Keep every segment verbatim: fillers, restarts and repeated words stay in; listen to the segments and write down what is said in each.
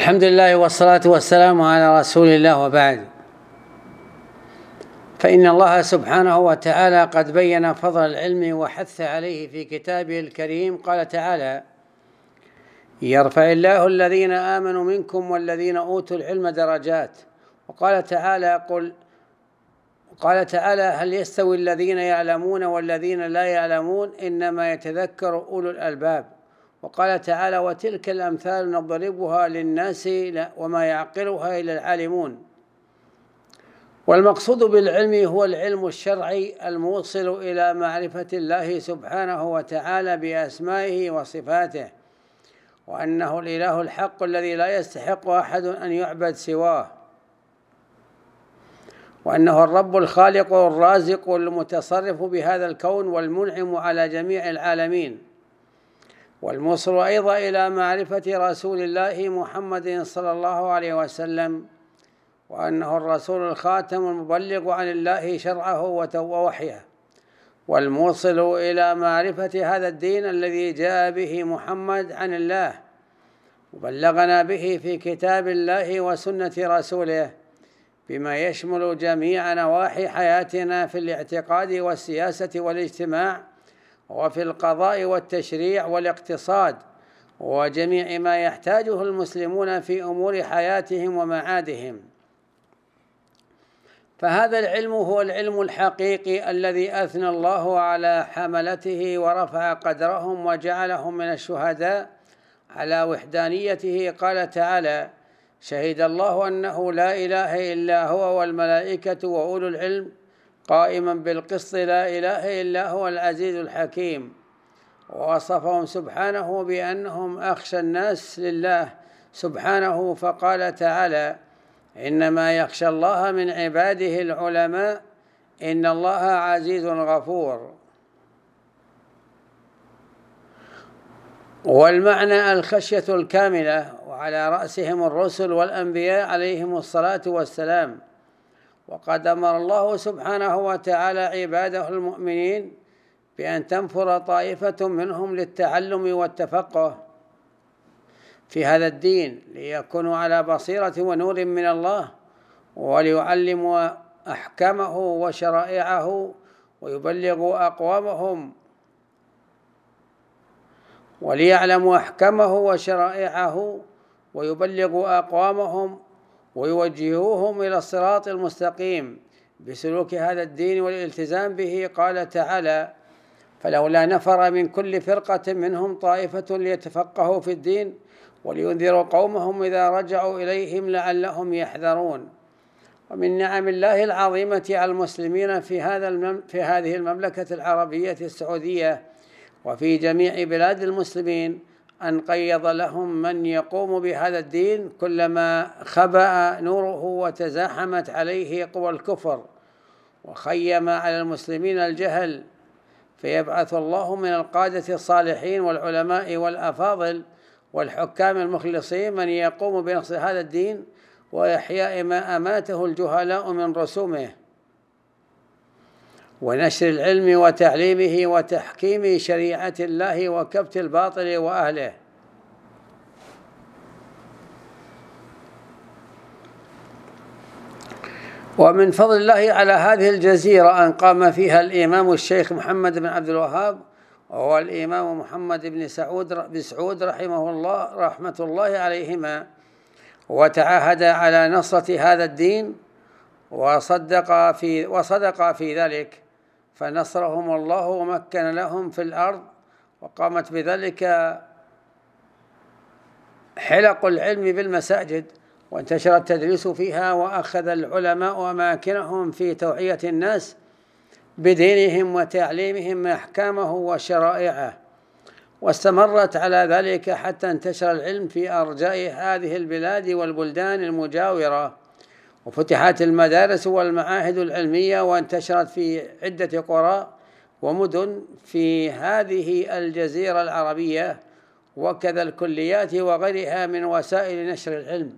الحمد لله والصلاة والسلام على رسول الله، وبعد، فإن الله سبحانه وتعالى قد بين فضل العلم وحث عليه في كتابه الكريم. قال تعالى: يرفع الله الذين آمنوا منكم والذين أوتوا العلم درجات. وقال تعالى: قل قال تعالى: هل يستوي الذين يعلمون والذين لا يعلمون إنما يتذكر أولو الألباب. وقال تعالى: وتلك الأمثال نضربها للناس وما يعقلها إلا العالمون. والمقصود بالعلم هو العلم الشرعي الموصل إلى معرفة الله سبحانه وتعالى بأسمائه وصفاته، وأنه الإله الحق الذي لا يستحق أحد أن يعبد سواه، وأنه الرب الخالق الرازق المتصرف بهذا الكون والمنعم على جميع العالمين، والموصل أيضا إلى معرفة رسول الله محمد صلى الله عليه وسلم، وأنه الرسول الخاتم المبلغ عن الله شرعه ووحيه، والموصل إلى معرفة هذا الدين الذي جاء به محمد عن الله وبلغنا به في كتاب الله وسنة رسوله، بما يشمل جميع نواحي حياتنا في الاعتقاد والسياسة والاجتماع، وفي القضاء والتشريع والاقتصاد، وجميع ما يحتاجه المسلمون في أمور حياتهم ومعادهم. فهذا العلم هو العلم الحقيقي الذي أثنى الله على حملته ورفع قدرهم وجعلهم من الشهداء على وحدانيته. قال تعالى: شهد الله أنه لا إله إلا هو والملائكة وأولو العلم قائما بالقسط لا إله إلا هو العزيز الحكيم. ووصفهم سبحانه بأنهم أخشى الناس لله سبحانه، فقال تعالى: إنما يخشى الله من عباده العلماء إن الله عزيز غفور. والمعنى الخشية الكاملة، وعلى رأسهم الرسل والأنبياء عليهم الصلاة والسلام. وقد أمر الله سبحانه وتعالى عباده المؤمنين بأن تنفر طائفة منهم للتعلم والتفقه في هذا الدين، ليكونوا على بصيرة ونور من الله، وليعلموا أحكامه وشرائعه ويبلغوا أقوامهم وليعلموا أحكامه وشرائعه ويبلغوا أقوامهم ويوجهوهم إلى الصراط المستقيم بسلوك هذا الدين والالتزام به. قال تعالى: فلولا نفر من كل فرقة منهم طائفة ليتفقهوا في الدين ولينذروا قومهم إذا رجعوا إليهم لعلهم يحذرون. ومن نعم الله العظيمة على المسلمين في هذا في هذه المملكة العربية السعودية وفي جميع بلاد المسلمين أن قيض لهم من يقوم بهذا الدين كلما خبأ نوره وتزاحمت عليه قوى الكفر وخيم على المسلمين الجهل، فيبعث الله من القادة الصالحين والعلماء والأفاضل والحكام المخلصين من يقوم بنصر هذا الدين وإحياء ما أماته الجهلاء من رسومه، ونشر العلم وتعليمه وتحكيم شريعة الله وكبت الباطل وأهله. ومن فضل الله على هذه الجزيرة أن قام فيها الإمام الشيخ محمد بن عبد الوهاب وهو الإمام محمد بن سعود بن سعود رحمه الله رحمة الله عليهما، وتعاهد على نصرة هذا الدين وصدق في وصدق في ذلك، فنصرهم الله ومكن لهم في الأرض، وقامت بذلك حلق العلم بالمساجد، وانتشر التدريس فيها، وأخذ العلماء أماكنهم في توعية الناس بدينهم وتعليمهم أحكامه وشرائعه، واستمرت على ذلك حتى انتشر العلم في أرجاء هذه البلاد والبلدان المجاورة، وفتحت المدارس والمعاهد العلمية وانتشرت في عدة قرى ومدن في هذه الجزيرة العربية، وكذا الكليات وغيرها من وسائل نشر العلم.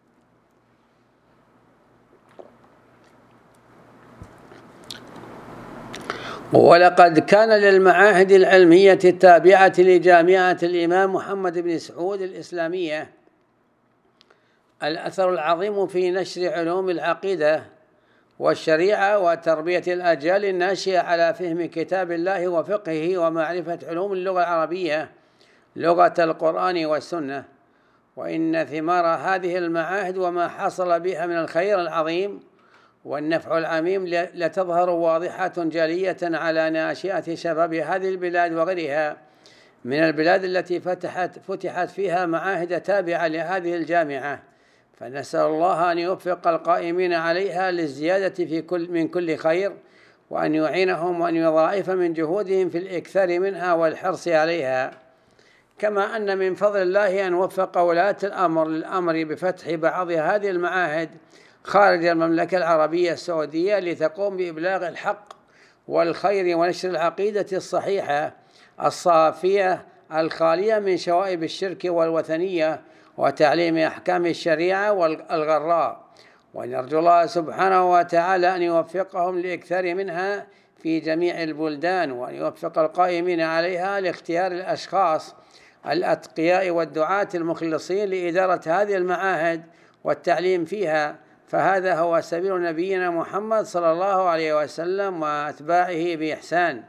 ولقد كان للمعاهد العلمية التابعة لجامعة الإمام محمد بن سعود الإسلامية الأثر العظيم في نشر علوم العقيدة والشريعة وتربية الأجيال الناشئة على فهم كتاب الله وفقهه ومعرفة علوم اللغة العربية لغة القرآن والسنة. وإن ثمار هذه المعاهد وما حصل بها من الخير العظيم والنفع العميم لتظهر واضحة جلية على ناشئة شباب هذه البلاد وغيرها من البلاد التي فتحت فتحت فيها معاهد تابعة لهذه الجامعة، فنسأل الله أن يوفق القائمين عليها للزيادة في كل من كل خير، وأن يعينهم وأن يضاعف من جهودهم في الإكثار منها والحرص عليها. كما أن من فضل الله أن وفق ولاة الأمر للأمر بفتح بعض هذه المعاهد خارج المملكة العربية السعودية لتقوم بإبلاغ الحق والخير ونشر العقيدة الصحيحة الصافية الخالية من شوائب الشرك والوثنية وتعليم أحكام الشريعة والغراء، ونرجو الله سبحانه وتعالى أن يوفقهم لإكثار منها في جميع البلدان، وأن يوفق القائمين عليها لاختيار الأشخاص الأتقياء والدعاة المخلصين لإدارة هذه المعاهد والتعليم فيها، فهذا هو سبيل نبينا محمد صلى الله عليه وسلم وأتباعه بإحسان.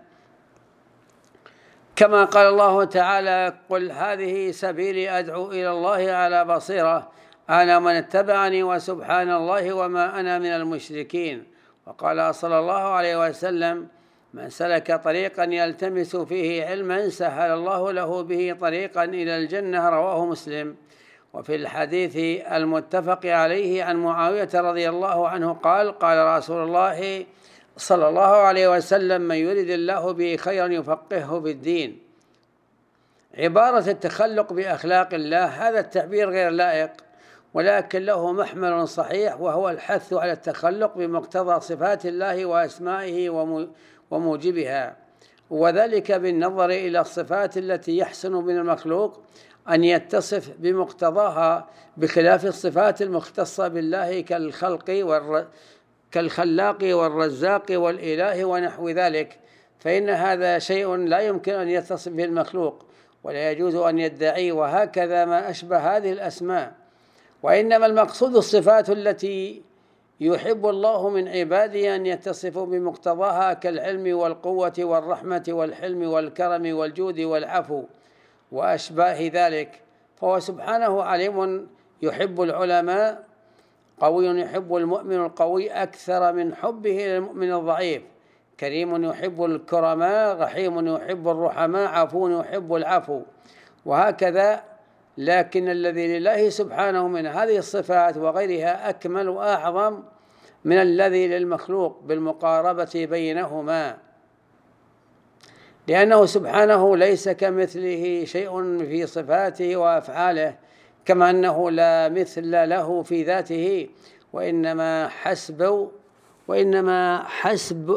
كما قال الله تعالى: قل هذه سبيلي أدعو إلى الله على بصيرة أنا من اتبعني وسبحان الله وما أنا من المشركين. وقال صلى الله عليه وسلم: من سلك طريقا يلتمس فيه علما سهل الله له به طريقا إلى الجنة، رواه مسلم. وفي الحديث المتفق عليه عن معاوية رضي الله عنه قال: قال رسول الله صلى الله عليه وسلم: من يرد الله به خيرا يفقهه في الدين. عبارة التخلق بأخلاق الله هذا التعبير غير لائق، ولكن له محمل صحيح، وهو الحث على التخلق بمقتضى صفات الله وأسمائه وموجبها، وذلك بالنظر إلى الصفات التي يحسن من المخلوق أن يتصف بمقتضاها، بخلاف الصفات المختصة بالله كالخلق والر... كالخلاق والرزاق والإله ونحو ذلك، فإن هذا شيء لا يمكن أن يتصف به المخلوق ولا يجوز أن يدعي، وهكذا ما أشبه هذه الأسماء. وإنما المقصود الصفات التي يحب الله من عباده أن يتصفوا بمقتضاها كالعلم والقوة والرحمة والحلم والكرم والجود والعفو وأشباه ذلك، فهو سبحانه عليم يحب العلماء، قوي يحب المؤمن القوي أكثر من حبه للمؤمن الضعيف، كريم يحب الكرماء، رحيم يحب الرحماء، عفو يحب العفو، وهكذا. لكن الذي لله سبحانه من هذه الصفات وغيرها أكمل وأعظم من الذي للمخلوق بالمقاربة بينهما، لأنه سبحانه ليس كمثله شيء في صفاته وأفعاله، كما أنه لا مثل له في ذاته، وإنما حسب وإنما حسب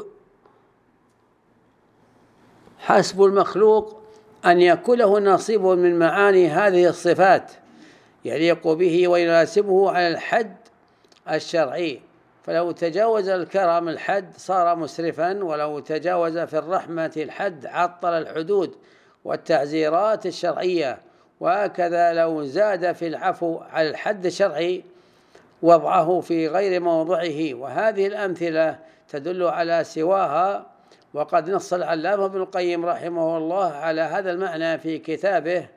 حسب المخلوق أن يكون له نصيب من معاني هذه الصفات يليق به ويناسبه على الحد الشرعي، فلو تجاوز الكرم الحد صار مسرفا، ولو تجاوز في الرحمة الحد عطل الحدود والتعزيرات الشرعية، وهكذا لو زاد في العفو على الحد الشرعي وضعه في غير موضعه. وهذه الأمثلة تدل على سواها، وقد نص العلامة ابن القيم رحمه الله على هذا المعنى في كتابه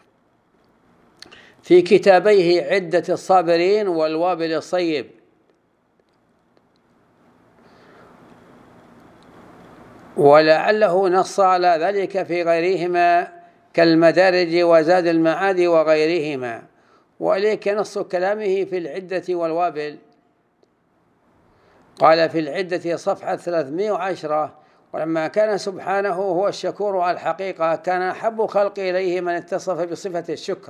في كتابيه عدة الصابرين والوابل الصيب. ولعله نص على ذلك في غيرهما كالمدارج وزاد المعاد وغيرهما، وإليك نص كلامه في العدة والوابل. قال في العدة صفحة ثلاثمائة وعشرة: ولما كان سبحانه هو الشكور على الحقيقة كان أحب خلق إليه من اتصف بصفة الشكر،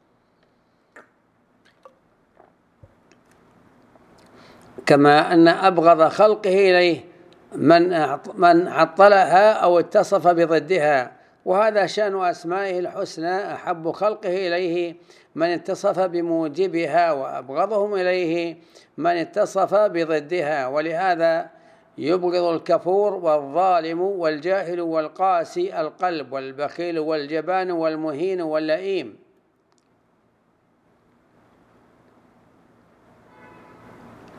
كما أن أبغض خلقه إليه من من عطلها أو اتصف بضدها، وهذا شأن أسمائه الحسنى: أحب خلقه إليه من اتصف بموجبها، وأبغضهم إليه من اتصف بضدها. ولهذا يبغض الكفور والظالم والجاهل والقاسي القلب والبخيل والجبان والمهين واللئيم.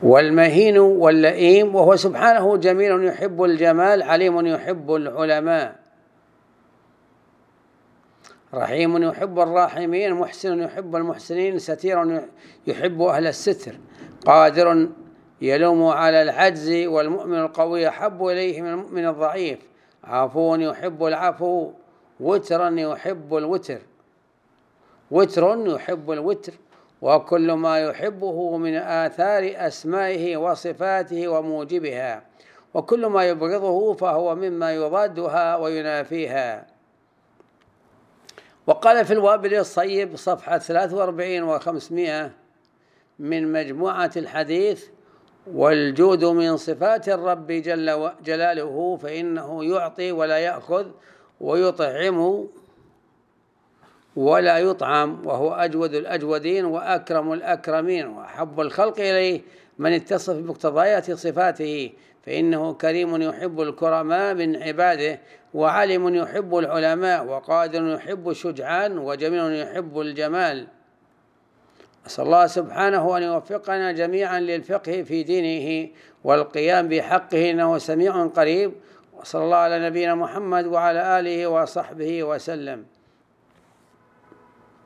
والمهين واللئيم، وهو سبحانه جميل يحب الجمال، عليم يحب العلماء، رحيم يحب الراحمين، محسن يحب المحسنين، ستير يحب أهل الستر، قادر يلوم على العجز، والمؤمن القوي أحب إليه من المؤمن الضعيف، عفو يحب العفو، وترا يحب الوتر وتر يحب الوتر، وكل ما يحبه من آثار أسمائه وصفاته وموجبها، وكل ما يبغضه فهو مما يضادها وينافيها. وقال في الوابل الصيب صفحة ثلاثة وأربعين وخمسمائة من مجموعة الحديث: والجود من صفات الرب جل جلاله، فإنه يعطي ولا يأخذ، ويطعم ولا يطعم، وهو أجود الأجودين وأكرم الأكرمين، وأحب الخلق إليه من اتصف بمقتضيات صفاته، فإنه كريم يحب الكرماء من عباده، وعلم يحب العلماء، وقادر يحب الشجعان، وجميل يحب الجمال. أسأل الله سبحانه أن يوفقنا جميعا للفقه في دينه والقيام بحقه، إنه سميع قريب. وصلى الله على نبينا محمد وعلى آله وصحبه وسلم.